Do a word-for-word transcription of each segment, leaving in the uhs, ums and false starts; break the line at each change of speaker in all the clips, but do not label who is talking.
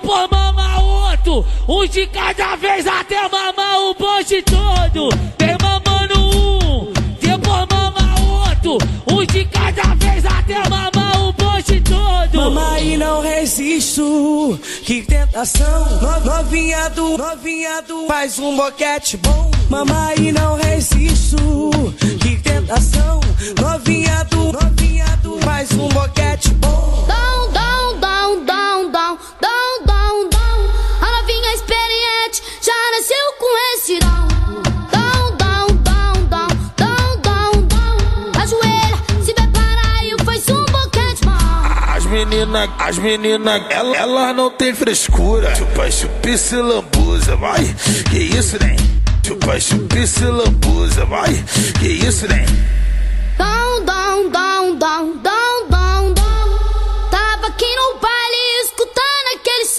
depois mama outro, um de cada vez até mamar o bonde todo. Vem mamando um, depois mama outro, um de cada vez até mamar o bonde todo.
Mama e não resisto, que tentação. No, novinha do, novinha do, faz um boquete bom. Mama e não resisto, que tentação. Novinha do, novinha do, faz um boquete bom.
Down, down, down, down, down, down, down, down. A novinha experiente já nasceu com esse down. Down, down, down, down, down, down, down. Ajoelha, se prepara e faz um boquete bom.
As meninas, as meninas, elas ela não tem frescura. Chupa, chupa, se lambuza, vai. Que isso, né? Chupa, chupa, se lambuza, vai. Que isso, né?
Down, down, down, down, down, down, down. Tava aqui no baile escutando aquele som.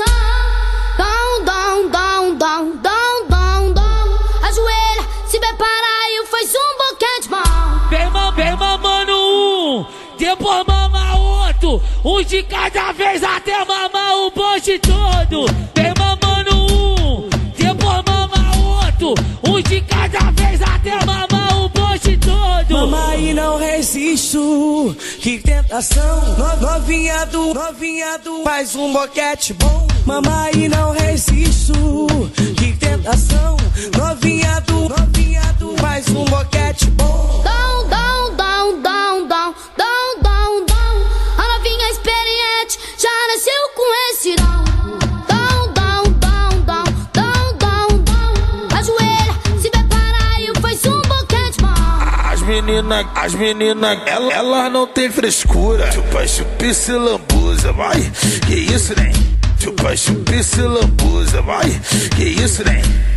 Down, down, down, down, down, down, down. Ajoelha, se prepara e faz um boquete bom.
Vem, mam, vem mamando um, depois mama outro, um de cada vez até mamar o bonde todo. Vem mamando um, depois mama outro, um de cada vez até mamar o bonde todo.
Mama e não resisto, que tentação. No, novinha do, novinha do, faz um boquete bom. Mama e não resisto, que tentação. Novinha do, novinha do, faz um boquete bom.
Down, down, down, down, down, down, down, down. A novinha experiente já nasceu com esse down. Down, down, down, down, down, down, down. Ajoelha, se prepara e faz um boquete bom.
As meninas, as meninas, elas ela não tem frescura. Chupa, chupa, se lambuza, vai. Que isso, né? Chupa, chupa, se lambuza, vai. Que isso, né?